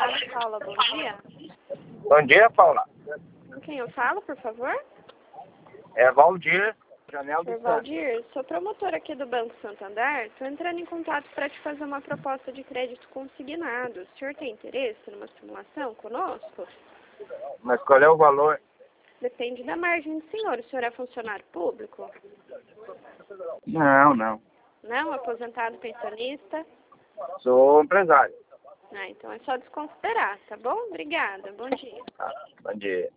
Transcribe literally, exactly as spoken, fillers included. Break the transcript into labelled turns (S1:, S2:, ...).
S1: Fala, Paula, bom dia.
S2: Bom dia, Paula.
S1: Com quem eu falo, por favor?
S2: É Valdir, Janela do
S1: Por
S2: Santos.
S1: Valdir, sou promotora aqui do Banco Santander. Estou entrando em contato para te fazer uma proposta de crédito consignado. O senhor tem interesse numa simulação conosco?
S2: Mas qual é o valor?
S1: Depende da margem do senhor. O senhor é funcionário público?
S2: Não, não.
S1: Não? Aposentado, pensionista?
S2: Sou empresário.
S1: Ah, então é só desconsiderar, tá bom? Obrigada. Bom dia.
S2: Tá, bom dia.